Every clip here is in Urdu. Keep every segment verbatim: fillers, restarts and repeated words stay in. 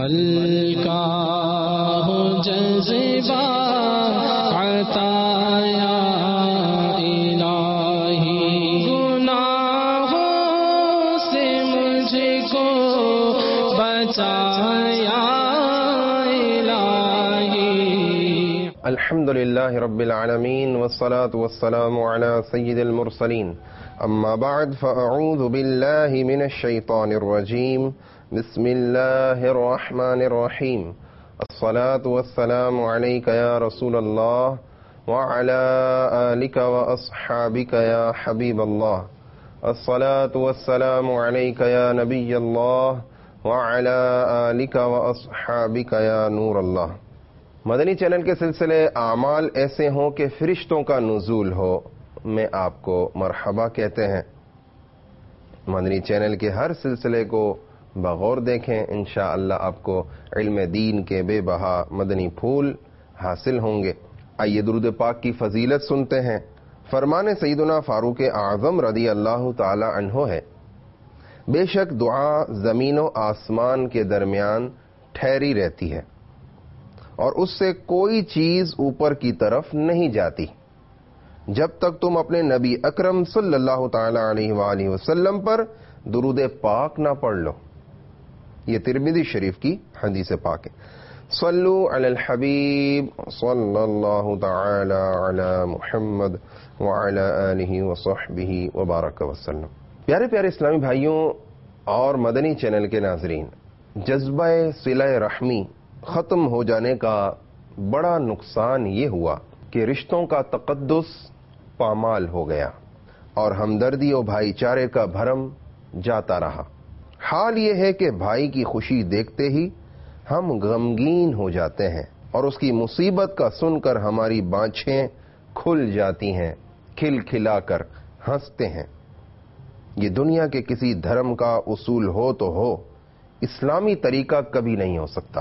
ہلکا ہو جذبہ عطا یا الہی، گناہوں سے مجھ کو بچایا الہی۔ الحمد للہ رب العالمین والصلاة والسلام علی سید المرسلین، اما بعد فاعوذ باللہ من الشیطان الرجیم، بسم اللہ الرحمن الرحیم، الصلاة والسلام علیک یا رسول اللہ وعلی آلک واصحابک یا حبیب اللہ، الصلاة والسلام علیک یا نبی اللہ وعلی آلک واصحابک یا نور اللہ۔ مدنی چینل کے سلسلے اعمال ایسے ہوں کہ فرشتوں کا نزول ہو میں آپ کو مرحبا کہتے ہیں۔ مدنی چینل کے ہر سلسلے کو بغور دیکھیں، انشاءاللہ آپ کو علم دین کے بے بہا مدنی پھول حاصل ہوں گے۔ آئیے درود پاک کی فضیلت سنتے ہیں۔ فرمان سیدنا فاروق اعظم رضی اللہ تعالی عنہ ہے، بے شک دعا زمین و آسمان کے درمیان ٹھہری رہتی ہے اور اس سے کوئی چیز اوپر کی طرف نہیں جاتی جب تک تم اپنے نبی اکرم صلی اللہ تعالی علیہ وآلہ وسلم پر درود پاک نہ پڑھ لو۔ یہ ترمذی شریف کی حدیث پاک ہے۔ صلو علی الحبیب صلی اللہ تعالی علی محمد وعلی آلہ وصحبہ وبارک وسلم۔ پیارے پیارے اسلامی بھائیوں اور مدنی چینل کے ناظرین، جذبہ صلہ رحمی ختم ہو جانے کا بڑا نقصان یہ ہوا کہ رشتوں کا تقدس پامال ہو گیا اور ہمدردی و بھائی چارے کا بھرم جاتا رہا۔ حال یہ ہے کہ بھائی کی خوشی دیکھتے ہی ہم غمگین ہو جاتے ہیں اور اس کی مصیبت کا سن کر ہماری بانچیں کھل جاتی ہیں، کھل کھلا کر ہنستے ہیں۔ یہ دنیا کے کسی دھرم کا اصول ہو تو ہو، اسلامی طریقہ کبھی نہیں ہو سکتا۔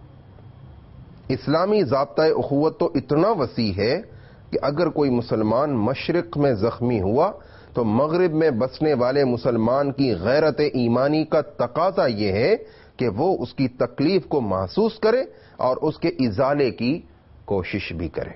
اسلامی ضابطۂ اخوت تو اتنا وسیع ہے کہ اگر کوئی مسلمان مشرق میں زخمی ہوا تو مغرب میں بسنے والے مسلمان کی غیرت ایمانی کا تقاضا یہ ہے کہ وہ اس کی تکلیف کو محسوس کرے اور اس کے ازالے کی کوشش بھی کرے۔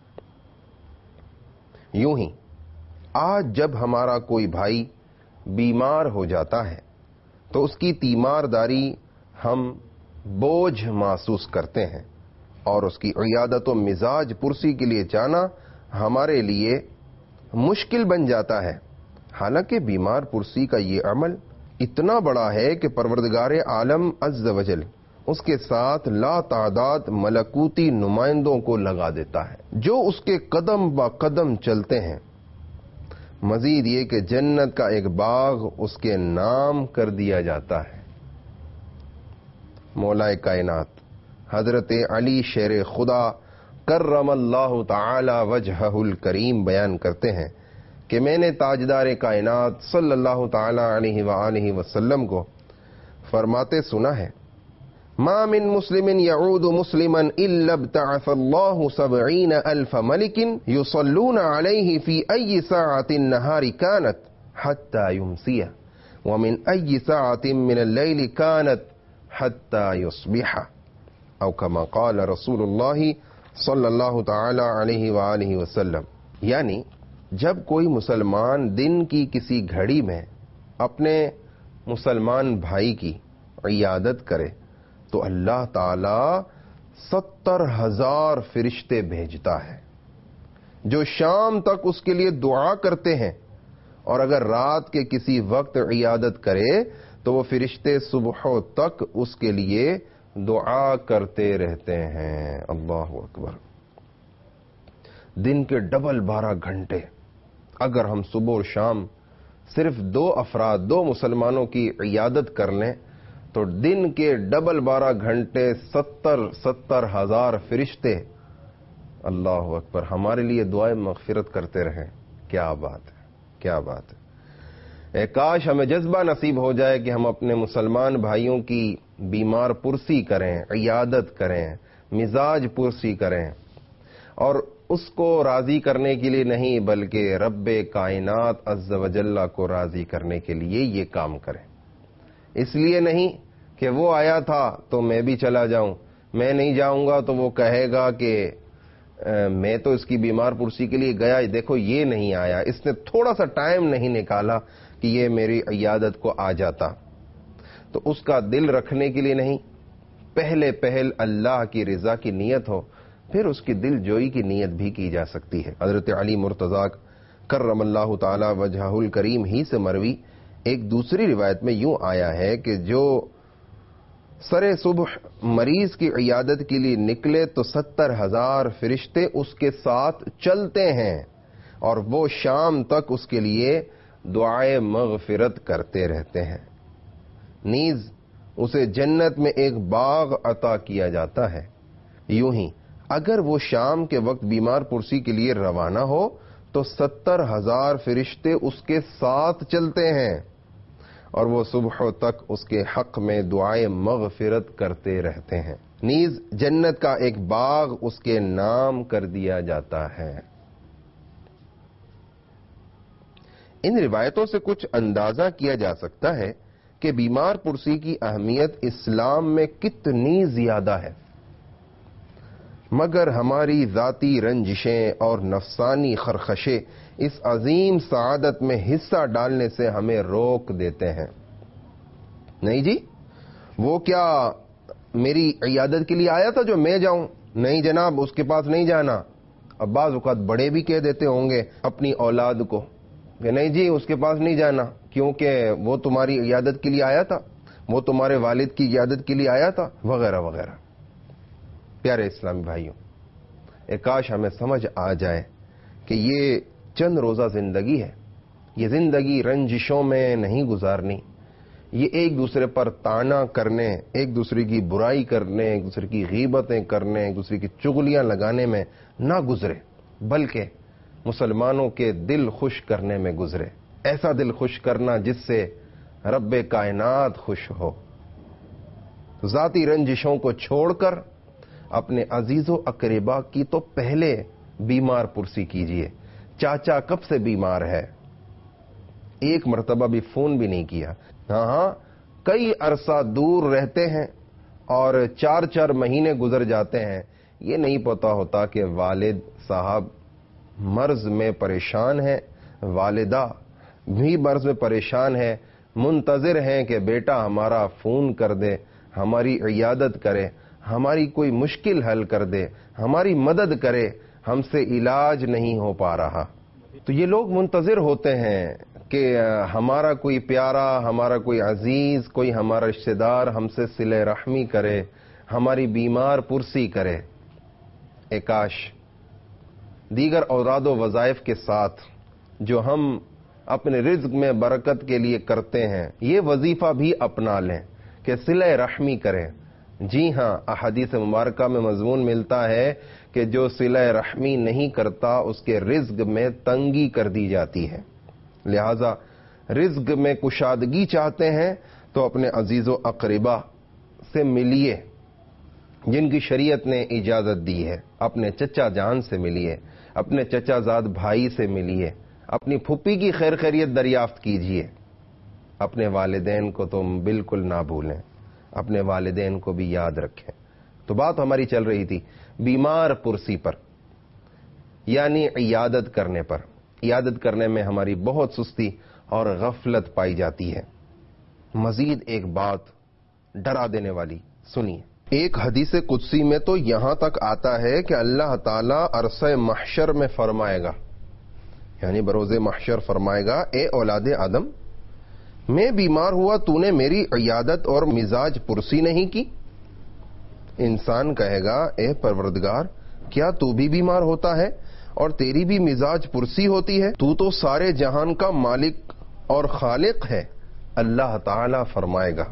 یوں ہی آج جب ہمارا کوئی بھائی بیمار ہو جاتا ہے تو اس کی تیمارداری ہم بوجھ محسوس کرتے ہیں اور اس کی عیادت و مزاج پرسی کے لیے جانا ہمارے لیے مشکل بن جاتا ہے۔ حالانکہ بیمار پرسی کا یہ عمل اتنا بڑا ہے کہ پروردگار عالم عز و جل اس کے ساتھ لا تعداد ملکوتی نمائندوں کو لگا دیتا ہے جو اس کے قدم با قدم چلتے ہیں۔ مزید یہ کہ جنت کا ایک باغ اس کے نام کر دیا جاتا ہے۔ مولا کائنات حضرت علی شیر خدا کرم اللہ تعالی وجہہ الکریم بیان کرتے ہیں کہ میں نے تاجدار کائنات صلی اللہ تعالی علیہ وآلہ وسلم کو فرماتے سنا ہے، ما من مسلم یعود مسلما الا ابتعث اللہ سبعین الف ملک یصلون علیہ فی ای ساعۃ النہار کانت حتی یمسیہ ومن ای ساعۃ من اللیل کانت حتی یصبح، او کما قال رسول اللہ صلی اللہ تعالی علیہ وآلہ وسلم۔ یعنی جب کوئی مسلمان دن کی کسی گھڑی میں اپنے مسلمان بھائی کی عیادت کرے تو اللہ تعالی ستر ہزار فرشتے بھیجتا ہے جو شام تک اس کے لیے دعا کرتے ہیں، اور اگر رات کے کسی وقت عیادت کرے تو وہ فرشتے صبح تک اس کے لیے دعا کرتے رہتے ہیں۔ اللہ اکبر۔ دن کے ڈبل بارہ گھنٹے اگر ہم صبح اور شام صرف دو افراد دو مسلمانوں کی عیادت کر لیں تو دن کے ڈبل بارہ گھنٹے ستر ستر ہزار فرشتے اللہ اکبر ہمارے لیے دعائیں مغفرت کرتے رہیں۔ کیا بات ہے، کیا بات ہے۔ اے کاش ہمیں جذبہ نصیب ہو جائے کہ ہم اپنے مسلمان بھائیوں کی بیمار پرسی کریں، عیادت کریں، مزاج پرسی کریں، اور اس کو راضی کرنے کے لیے نہیں بلکہ رب کائنات عز و جل کو راضی کرنے کے لیے یہ کام کریں۔ اس لیے نہیں کہ وہ آیا تھا تو میں بھی چلا جاؤں، میں نہیں جاؤں گا تو وہ کہے گا کہ میں تو اس کی بیمار پرسی کے لیے گیا، دیکھو یہ نہیں آیا، اس نے تھوڑا سا ٹائم نہیں نکالا کہ یہ میری عیادت کو آ جاتا. تو اس کا دل رکھنے کے لیے نہیں، پہلے پہل اللہ کی رضا کی نیت ہو، پھر اس کی دل جوئی کی نیت بھی کی جا سکتی ہے. حضرت علی مرتضیٰ کرم اللہ تعالی وجہہ الکریم ہی سے مروی ایک دوسری روایت میں یوں آیا ہے کہ جو سر صبح مریض کی عیادت کے لیے نکلے تو ستر ہزار فرشتے اس کے ساتھ چلتے ہیں اور وہ شام تک اس کے لیے دعائے مغفرت کرتے رہتے ہیں. نیز اسے جنت میں ایک باغ عطا کیا جاتا ہے. یوں ہی اگر وہ شام کے وقت بیمار پرسی کے لیے روانہ ہو تو ستر ہزار فرشتے اس کے ساتھ چلتے ہیں اور وہ صبح تک اس کے حق میں دعائے مغفرت کرتے رہتے ہیں. نیز جنت کا ایک باغ اس کے نام کر دیا جاتا ہے. ان روایتوں سے کچھ اندازہ کیا جا سکتا ہے کہ بیمار پرسی کی اہمیت اسلام میں کتنی زیادہ ہے، مگر ہماری ذاتی رنجشیں اور نفسانی خرخشیں اس عظیم سعادت میں حصہ ڈالنے سے ہمیں روک دیتے ہیں. نہیں جی، وہ کیا میری عیادت کے لیے آیا تھا جو میں جاؤں؟ نہیں جناب، اس کے پاس نہیں جانا. اب بعض اوقات بڑے بھی کہہ دیتے ہوں گے اپنی اولاد کو کہ نہیں جی اس کے پاس نہیں جانا، کیونکہ وہ تمہاری عیادت کے لیے آیا تھا، وہ تمہارے والد کی عیادت کے لیے آیا تھا، وغیرہ وغیرہ. پیارے اسلامی بھائیوں، ایک کاش ہمیں سمجھ آ جائے کہ یہ چند روزہ زندگی ہے، یہ زندگی رنجشوں میں نہیں گزارنی، یہ ایک دوسرے پر طعنا کرنے، ایک دوسرے کی برائی کرنے، ایک دوسرے کی غیبتیں کرنے، ایک دوسرے کی چغلیاں لگانے میں نہ گزرے، بلکہ مسلمانوں کے دل خوش کرنے میں گزرے. ایسا دل خوش کرنا جس سے رب کائنات خوش ہو. ذاتی رنجشوں کو چھوڑ کر اپنے عزیز و اقربا کی تو پہلے بیمار پرسی کیجئے. چاچا کب سے بیمار ہے، ایک مرتبہ بھی فون بھی نہیں کیا. ہاں ہاں کئی عرصہ دور رہتے ہیں اور چار چار مہینے گزر جاتے ہیں، یہ نہیں پتا ہوتا کہ والد صاحب مرض میں پریشان ہے، والدہ بھی مرض میں پریشان ہے، منتظر ہیں کہ بیٹا ہمارا فون کر دے، ہماری عیادت کرے، ہماری کوئی مشکل حل کر دے، ہماری مدد کرے، ہم سے علاج نہیں ہو پا رہا. تو یہ لوگ منتظر ہوتے ہیں کہ ہمارا کوئی پیارا، ہمارا کوئی عزیز، کوئی ہمارا رشتہ دار ہم سے صلہ رحمی کرے، ہماری بیمار پرسی کرے. اے کاش دیگر اوراد و وظائف کے ساتھ جو ہم اپنے رزق میں برکت کے لیے کرتے ہیں یہ وظیفہ بھی اپنا لیں کہ صلہ رحمی کریں. جی ہاں، احادیث مبارکہ میں مضمون ملتا ہے کہ جو صلہ رحمی نہیں کرتا اس کے رزق میں تنگی کر دی جاتی ہے. لہذا رزق میں کشادگی چاہتے ہیں تو اپنے عزیز و اقربا سے ملیے جن کی شریعت نے اجازت دی ہے. اپنے چچا جان سے ملیے، اپنے چچا زاد بھائی سے ملیے، اپنی پھپھی کی خیر خیریت دریافت کیجیے. اپنے والدین کو تم بالکل نہ بھولیں، اپنے والدین کو بھی یاد رکھیں. تو بات ہماری چل رہی تھی بیمار پرسی پر، یعنی عیادت کرنے پر. عیادت کرنے میں ہماری بہت سستی اور غفلت پائی جاتی ہے. مزید ایک بات ڈرا دینے والی سنیے. ایک حدیث قدسی میں تو یہاں تک آتا ہے کہ اللہ تعالیٰ عرصہ محشر میں فرمائے گا، یعنی بروز محشر فرمائے گا، اے اولاد آدم میں بیمار ہوا تو نے میری عیادت اور مزاج پرسی نہیں کی. انسان کہے گا اے پروردگار کیا تو بھی بیمار ہوتا ہے اور تیری بھی مزاج پرسی ہوتی ہے؟ تو تو سارے جہان کا مالک اور خالق ہے. اللہ تعالیٰ فرمائے گا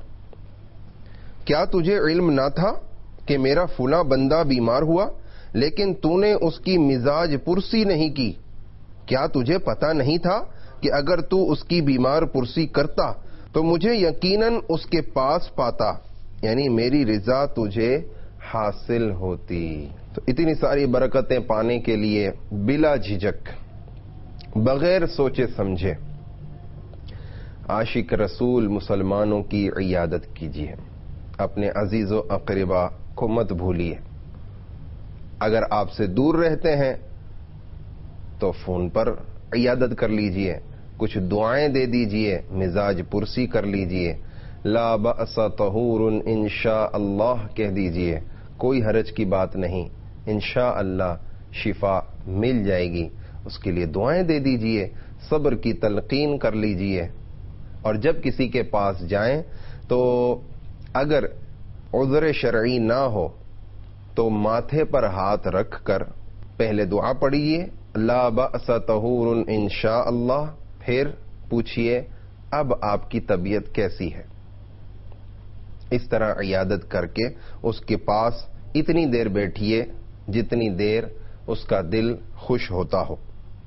کیا تجھے علم نہ تھا کہ میرا فلاں بندہ بیمار ہوا لیکن تو نے اس کی مزاج پرسی نہیں کی؟ کیا تجھے پتا نہیں تھا کہ اگر تو اس کی بیمار پرسی کرتا تو مجھے یقیناً اس کے پاس پاتا، یعنی میری رضا تجھے حاصل ہوتی. تو اتنی ساری برکتیں پانے کے لیے بلا جھجک بغیر سوچے سمجھے عاشق رسول مسلمانوں کی عیادت کیجیے. اپنے عزیز و اقربا کو مت بھولیے. اگر آپ سے دور رہتے ہیں تو فون پر عیادت کر لیجئے، کچھ دعائیں دے دیجئے، مزاج پرسی کر لیجئے، لا بأس طہور انشاء اللہ کہہ دیجئے، کوئی حرج کی بات نہیں، انشاء اللہ شفا مل جائے گی. اس کے لیے دعائیں دے دیجئے، صبر کی تلقین کر لیجئے. اور جب کسی کے پاس جائیں تو اگر عذر شرعی نہ ہو تو ماتھے پر ہاتھ رکھ کر پہلے دعا پڑھیے لا بأس طہور انشاء اللہ، پھر پوچھئے اب آپ کی طبیعت کیسی ہے. اس طرح عیادت کر کے اس کے پاس اتنی دیر بیٹھیے جتنی دیر اس کا دل خوش ہوتا ہو.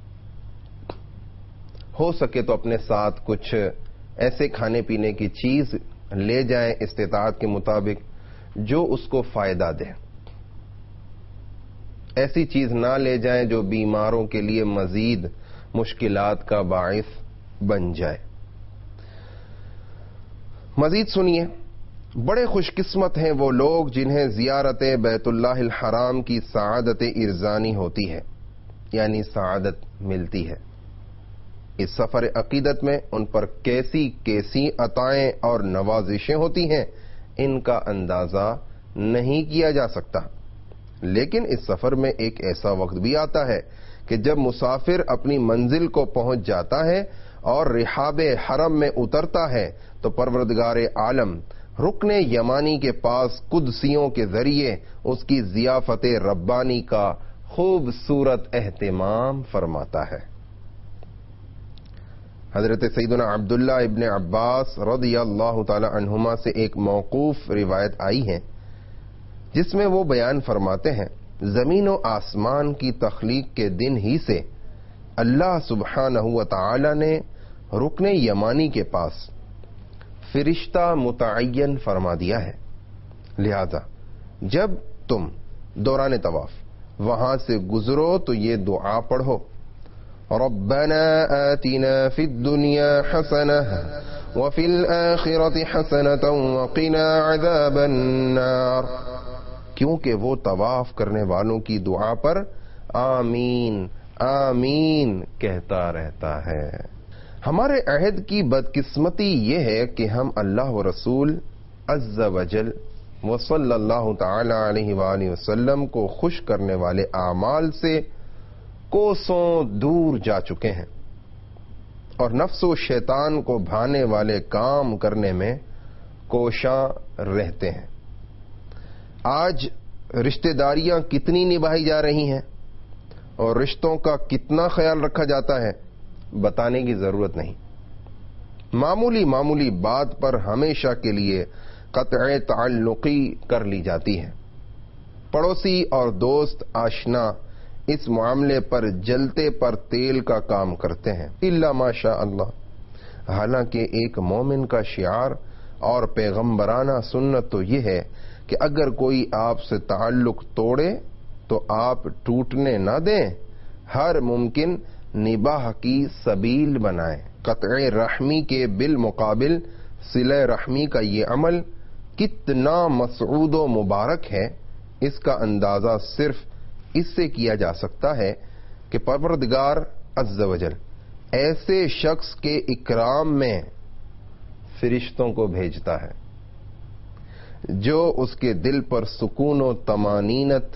ہو سکے تو اپنے ساتھ کچھ ایسے کھانے پینے کی چیز لے جائیں استطاعت کے مطابق جو اس کو فائدہ دے. ایسی چیز نہ لے جائیں جو بیماروں کے لیے مزید مشکلات کا باعث بن جائے. مزید سنیے، بڑے خوش قسمت ہیں وہ لوگ جنہیں زیارت بیت اللہ الحرام کی سعادت ارزانی ہوتی ہے، یعنی سعادت ملتی ہے. اس سفر عقیدت میں ان پر کیسی کیسی عطائیں اور نوازشیں ہوتی ہیں ان کا اندازہ نہیں کیا جا سکتا. لیکن اس سفر میں ایک ایسا وقت بھی آتا ہے کہ جب مسافر اپنی منزل کو پہنچ جاتا ہے اور رحاب حرم میں اترتا ہے تو پروردگار عالم رکن یمانی کے پاس قدسیوں کے ذریعے اس کی ضیافت ربانی کا خوبصورت اہتمام فرماتا ہے. حضرت سیدنا عبداللہ ابن عباس رضی اللہ تعالی عنہما سے ایک موقوف روایت آئی ہے جس میں وہ بیان فرماتے ہیں زمین و آسمان کی تخلیق کے دن ہی سے اللہ سبحانہ و تعالی نے رکن یمانی کے پاس فرشتہ متعین فرما دیا ہے. لہذا جب تم دوران طواف وہاں سے گزرو تو یہ دعا پڑھو ربنا آتنا فی الدنیا حسنہ وفی الآخرۃ حسنۃ وقنا عذاب النار، کیونکہ وہ طواف کرنے والوں کی دعا پر آمین آمین کہتا رہتا ہے. ہمارے عہد کی بدقسمتی یہ ہے کہ ہم اللہ و رسول عز وجل و صلی اللہ تعالی علیہ وآلہ وسلم کو خوش کرنے والے اعمال سے کوسوں دور جا چکے ہیں اور نفس و شیطان کو بھانے والے کام کرنے میں کوشاں رہتے ہیں. آج رشتہ داریاں کتنی نبھائی جا رہی ہیں اور رشتوں کا کتنا خیال رکھا جاتا ہے بتانے کی ضرورت نہیں. معمولی معمولی بات پر ہمیشہ کے لیے قطع تعلقی کر لی جاتی ہے. پڑوسی اور دوست آشنا اس معاملے پر جلتے پر تیل کا کام کرتے ہیں الا ماشاء اللہ. حالانکہ ایک مومن کا شعار اور پیغمبرانہ سنت تو یہ ہے کہ اگر کوئی آپ سے تعلق توڑے تو آپ ٹوٹنے نہ دیں، ہر ممکن نباہ کی سبیل بنائیں. قطع رحمی کے بالمقابل صلہ رحمی کا یہ عمل کتنا مسعود و مبارک ہے اس کا اندازہ صرف اس سے کیا جا سکتا ہے کہ پروردگار عز وجل ایسے شخص کے اکرام میں فرشتوں کو بھیجتا ہے جو اس کے دل پر سکون و طمانینت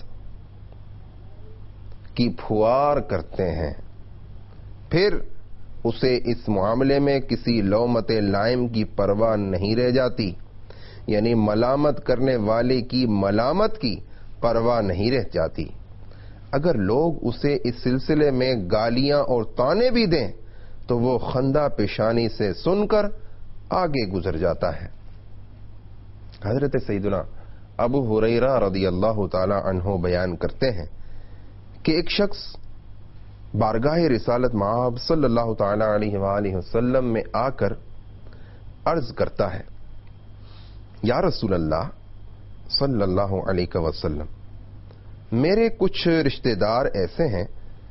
کی پھوار کرتے ہیں. پھر اسے اس معاملے میں کسی لومت لائم کی پرواہ نہیں رہ جاتی، یعنی ملامت کرنے والے کی ملامت کی پرواہ نہیں رہ جاتی. اگر لوگ اسے اس سلسلے میں گالیاں اور طعنے بھی دیں تو وہ خندہ پیشانی سے سن کر آگے گزر جاتا ہے. حضرت سیدنا ابو ہریرہ رضی اللہ تعالی عنہ بیان کرتے ہیں کہ ایک شخص بارگاہ رسالت مآب صلی اللہ تعالی علیہ وآلہ وسلم میں آ کر عرض کرتا ہے یا رسول اللہ صلی اللہ علیہ وسلم، میرے کچھ رشتہ دار ایسے ہیں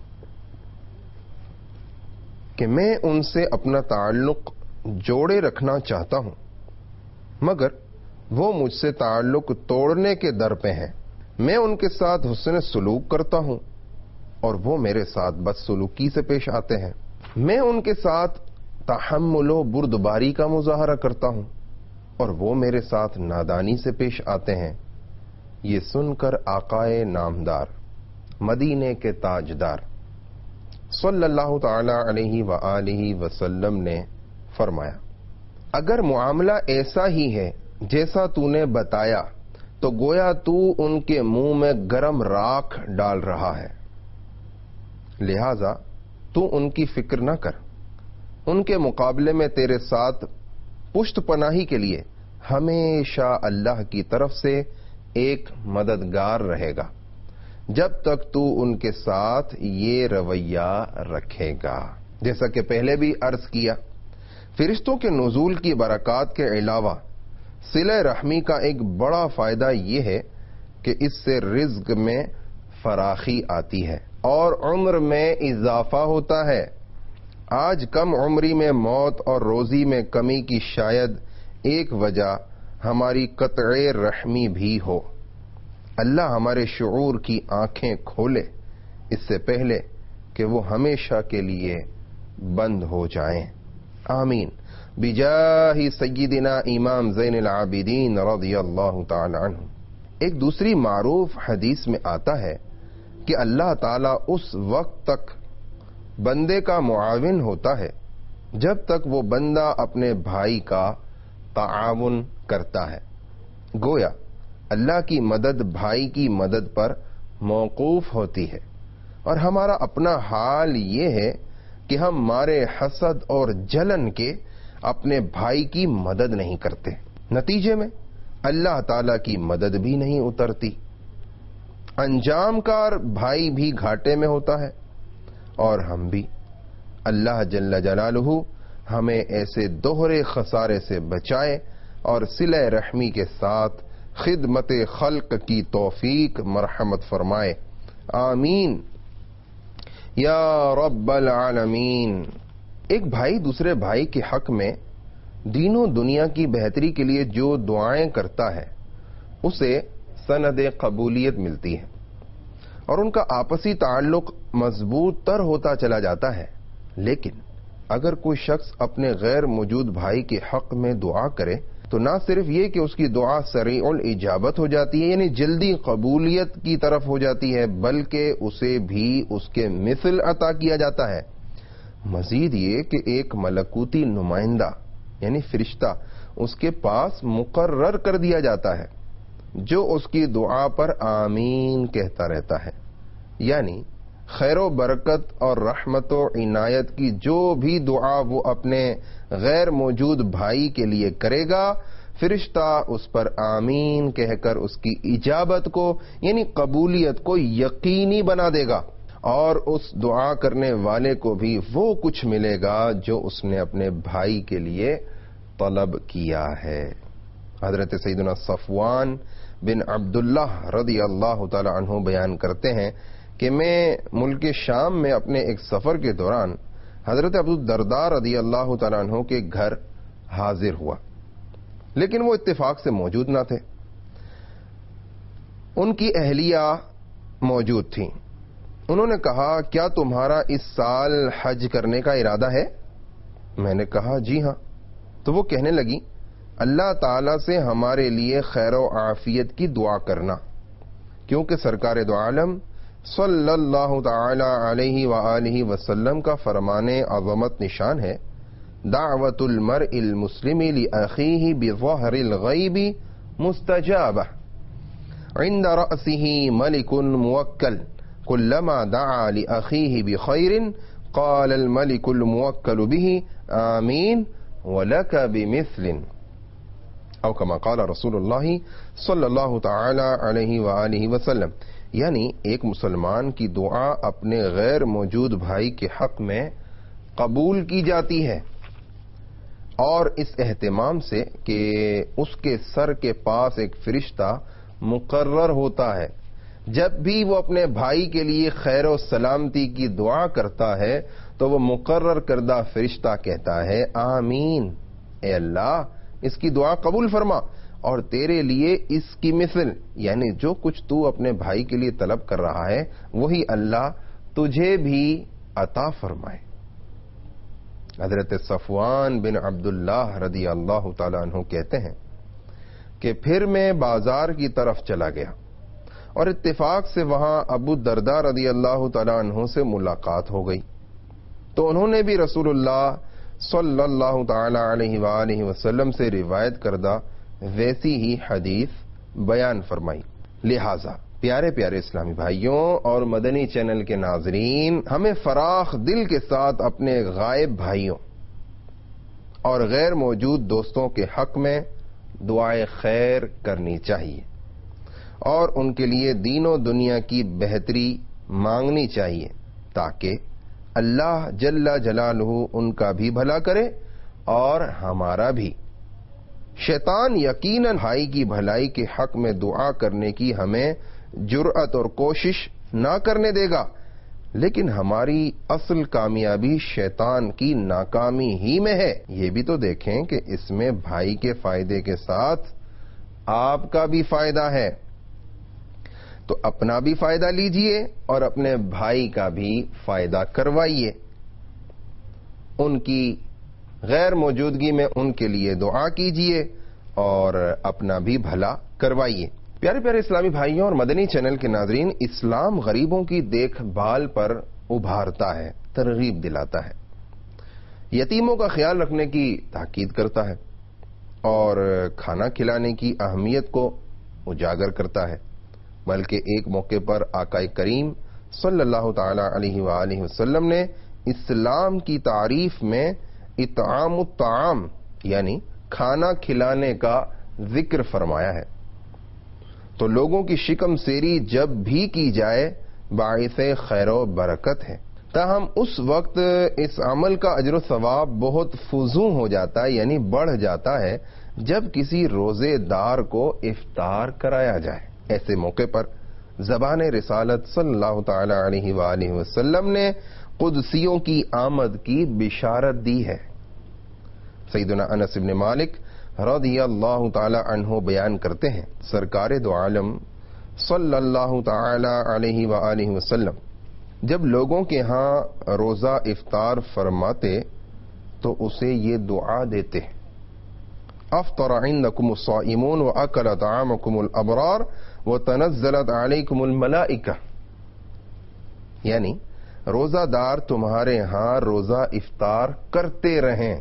کہ میں ان سے اپنا تعلق جوڑے رکھنا چاہتا ہوں، مگر وہ مجھ سے تعلق توڑنے کے در پہ ہیں۔ میں ان کے ساتھ حسن سلوک کرتا ہوں اور وہ میرے ساتھ بد سلوکی سے پیش آتے ہیں۔ میں ان کے ساتھ تحمل و بردباری کا مظاہرہ کرتا ہوں اور وہ میرے ساتھ نادانی سے پیش آتے ہیں۔ یہ سن کر آقائے نامدار، مدینے کے تاجدار صلی اللہ تعالی علیہ وآلہ وسلم نے فرمایا، اگر معاملہ ایسا ہی ہے جیسا تو نے بتایا تو گویا تو ان کے منہ میں گرم راکھ ڈال رہا ہے، لہذا تو ان کی فکر نہ کر، ان کے مقابلے میں تیرے ساتھ پشت پناہی کے لیے ہمیشہ اللہ کی طرف سے ایک مددگار رہے گا جب تک تو ان کے ساتھ یہ رویہ رکھے گا۔ جیسا کہ پہلے بھی عرض کیا، فرشتوں کے نزول کی برکات کے علاوہ صلہ رحمی کا ایک بڑا فائدہ یہ ہے کہ اس سے رزق میں فراخی آتی ہے اور عمر میں اضافہ ہوتا ہے۔ آج کم عمری میں موت اور روزی میں کمی کی شاید ایک وجہ ہماری قطع رحمی بھی ہو۔ اللہ ہمارے شعور کی آنکھیں کھولے اس سے پہلے کہ وہ ہمیشہ کے لیے بند ہو جائیں، آمین، بجاہ سیدنا امام زین العابدین رضی اللہ تعالی عنہ۔ ایک دوسری معروف حدیث میں آتا ہے کہ اللہ تعالیٰ اس وقت تک بندے کا معاون ہوتا ہے جب تک وہ بندہ اپنے بھائی کا تعاون کرتا ہے۔ گویا اللہ کی مدد بھائی کی مدد پر موقوف ہوتی ہے، اور ہمارا اپنا حال یہ ہے کہ ہم مارے حسد اور جلن کے اپنے بھائی کی مدد نہیں کرتے، نتیجے میں اللہ تعالی کی مدد بھی نہیں اترتی، انجام کار بھائی بھی گھاٹے میں ہوتا ہے اور ہم بھی۔ اللہ جل جلالہ ہمیں ایسے دوہرے خسارے سے بچائے اور صلہ رحمی کے ساتھ خدمت خلق کی توفیق مرحمت فرمائے، آمین یا رب العالمین۔ ایک بھائی دوسرے بھائی کے حق میں دین و دنیا کی بہتری کے لیے جو دعائیں کرتا ہے اسے سند قبولیت ملتی ہے اور ان کا آپسی تعلق مضبوط تر ہوتا چلا جاتا ہے۔ لیکن اگر کوئی شخص اپنے غیر موجود بھائی کے حق میں دعا کرے تو نہ صرف یہ کہ اس کی دعا سریع الاجابت ہو جاتی ہے، یعنی جلدی قبولیت کی طرف ہو جاتی ہے، بلکہ اسے بھی اس کے مثل عطا کیا جاتا ہے۔ مزید یہ کہ ایک ملکوتی نمائندہ یعنی فرشتہ اس کے پاس مقرر کر دیا جاتا ہے جو اس کی دعا پر آمین کہتا رہتا ہے، یعنی خیر و برکت اور رحمت و عنایت کی جو بھی دعا وہ اپنے غیر موجود بھائی کے لیے کرے گا، فرشتہ اس پر آمین کہہ کر اس کی اجابت کو یعنی قبولیت کو یقینی بنا دے گا، اور اس دعا کرنے والے کو بھی وہ کچھ ملے گا جو اس نے اپنے بھائی کے لیے طلب کیا ہے۔ حضرت سیدنا صفوان بن عبداللہ رضی اللہ تعالی عنہ بیان کرتے ہیں کہ میں ملک شام میں اپنے ایک سفر کے دوران حضرت ابو الدرداء رضی اللہ تعالی عنہ کے گھر حاضر ہوا، لیکن وہ اتفاق سے موجود نہ تھے۔ ان کی اہلیہ موجود تھیں۔ انہوں نے کہا، کیا تمہارا اس سال حج کرنے کا ارادہ ہے؟ میں نے کہا جی ہاں۔ تو وہ کہنے لگی، اللہ تعالی سے ہمارے لیے خیر و عافیت کی دعا کرنا، کیونکہ سرکار دو عالم صلی اللہ تعالی علیہ وآلہ وسلم کا فرمان عظمت نشان ہے، دعوت المرء المسلم لأخیہ بظہر الغیب مستجابہ عند رأسہ ملک موکل کلما دعا لأخیہ بخیر قال الملک الموکل به آمین ولک بمثل، او کما قال رسول اللہ صلی اللہ تعالی علیہ وآلہ وسلم، یعنی ایک مسلمان کی دعا اپنے غیر موجود بھائی کے حق میں قبول کی جاتی ہے، اور اس اہتمام سے کہ اس کے سر کے پاس ایک فرشتہ مقرر ہوتا ہے، جب بھی وہ اپنے بھائی کے لیے خیر و سلامتی کی دعا کرتا ہے تو وہ مقرر کردہ فرشتہ کہتا ہے آمین، اے اللہ اس کی دعا قبول فرما اور تیرے لیے اس کی مثل، یعنی جو کچھ تو اپنے بھائی کے لیے طلب کر رہا ہے وہی اللہ تجھے بھی عطا فرمائے۔ حضرت صفوان بن عبداللہ رضی اللہ تعالیٰ عنہ کہتے ہیں کہ پھر میں بازار کی طرف چلا گیا اور اتفاق سے وہاں ابو الدرداء رضی اللہ تعالیٰ عنہ سے ملاقات ہو گئی، تو انہوں نے بھی رسول اللہ صلی اللہ تعالی علیہ وآلہ وسلم سے روایت کردہ ویسی ہی حدیث بیان فرمائی۔ لہذا پیارے پیارے اسلامی بھائیوں اور مدنی چینل کے ناظرین، ہمیں فراخ دل کے ساتھ اپنے غائب بھائیوں اور غیر موجود دوستوں کے حق میں دعائے خیر کرنی چاہیے اور ان کے لیے دین و دنیا کی بہتری مانگنی چاہیے تاکہ اللہ جل جلالہ ان کا بھی بھلا کرے اور ہمارا بھی۔ شیطان یقیناً بھائی کی بھلائی کے حق میں دعا کرنے کی ہمیں جرأت اور کوشش نہ کرنے دے گا، لیکن ہماری اصل کامیابی شیطان کی ناکامی ہی میں ہے۔ یہ بھی تو دیکھیں کہ اس میں بھائی کے فائدے کے ساتھ آپ کا بھی فائدہ ہے، تو اپنا بھی فائدہ لیجئے اور اپنے بھائی کا بھی فائدہ کروائیے۔ ان کی غیر موجودگی میں ان کے لیے دعا کیجئے اور اپنا بھی بھلا کروائیے۔ پیارے پیارے اسلامی بھائیوں اور مدنی چینل کے ناظرین، اسلام غریبوں کی دیکھ بھال پر ابھارتا ہے، ترغیب دلاتا ہے، یتیموں کا خیال رکھنے کی تاکید کرتا ہے اور کھانا کھلانے کی اہمیت کو اجاگر کرتا ہے۔ بلکہ ایک موقع پر آقا کریم صلی اللہ تعالی علیہ وآلہ وسلم نے اسلام کی تعریف میں اطعام الطعام یعنی کھانا کھلانے کا ذکر فرمایا ہے، تو لوگوں کی شکم سیری جب بھی کی جائے باعث خیر و برکت ہے، تاہم اس وقت اس عمل کا اجر و ثواب بہت فزوں ہو جاتا ہے، یعنی بڑھ جاتا ہے جب کسی روزے دار کو افطار کرایا جائے۔ ایسے موقع پر زبان رسالت صلی اللہ تعالی علیہ وآلہ وسلم نے قدسیوں کی آمد کی بشارت دی ہے۔ سیدنا انس بن مالک رضی اللہ تعالی عنہ بیان کرتے ہیں، سرکار دو عالم صلی اللہ تعالی علیہ وآلہ وسلم جب لوگوں کے ہاں روزہ افطار فرماتے تو اسے یہ دعا دیتے، افطر عندکم الصائمون واکل طعامکم الابرار وتنزلت علیکم الملائکہ، یعنی روزہ دار تمہارے ہاں روزہ افطار کرتے رہیں،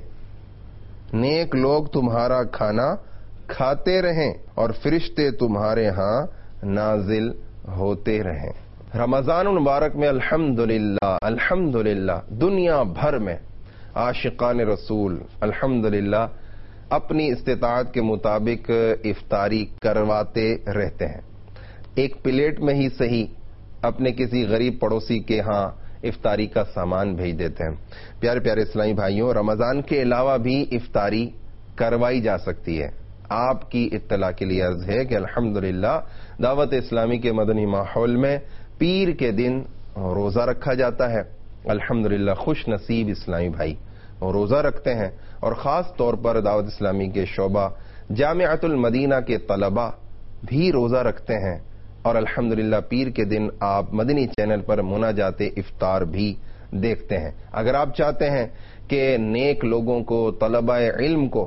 نیک لوگ تمہارا کھانا کھاتے رہیں اور فرشتے تمہارے ہاں نازل ہوتے رہیں۔ رمضان المبارک میں الحمدللہ الحمدللہ دنیا بھر میں عاشقان رسول الحمدللہ اپنی استطاعت کے مطابق افطاری کرواتے رہتے ہیں، ایک پلیٹ میں ہی صحیح اپنے کسی غریب پڑوسی کے ہاں افطاری کا سامان بھیج دیتے ہیں۔ پیارے پیارے اسلامی بھائیوں، رمضان کے علاوہ بھی افطاری کروائی جا سکتی ہے۔ آپ کی اطلاع کے لیے عرض ہے کہ الحمدللہ دعوت اسلامی کے مدنی ماحول میں پیر کے دن روزہ رکھا جاتا ہے۔ الحمدللہ خوش نصیب اسلامی بھائی روزہ رکھتے ہیں، اور خاص طور پر دعوت اسلامی کے شعبہ جامعۃ المدینہ کے طلباء بھی روزہ رکھتے ہیں، اور الحمدللہ پیر کے دن آپ مدنی چینل پر مناجات افطار بھی دیکھتے ہیں۔ اگر آپ چاہتے ہیں کہ نیک لوگوں کو، طلباء علم کو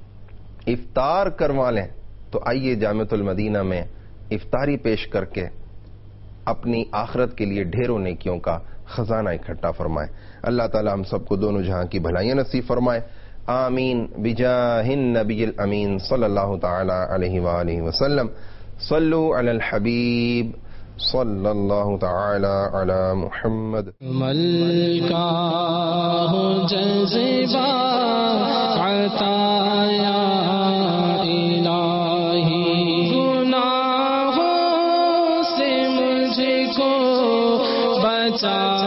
افطار کروا لیں تو آئیے جامعۃ المدینہ میں افطاری پیش کر کے اپنی آخرت کے لیے ڈھیروں نیکیوں کا خزانہ اکٹھا فرمائے۔ اللہ تعالی ہم سب کو دونوں جہاں کی بھلائیاں نصیب فرمائے، آمین بجاہ النبی الامین صلی اللہ تعالی علیہ وآلہ وسلم۔ صلو علی الحبیب صلی اللہ تعالی علی محمد۔ ملکہ ہو جذبہ عطا یا الہی، گناہوں سے مجھ کو بچا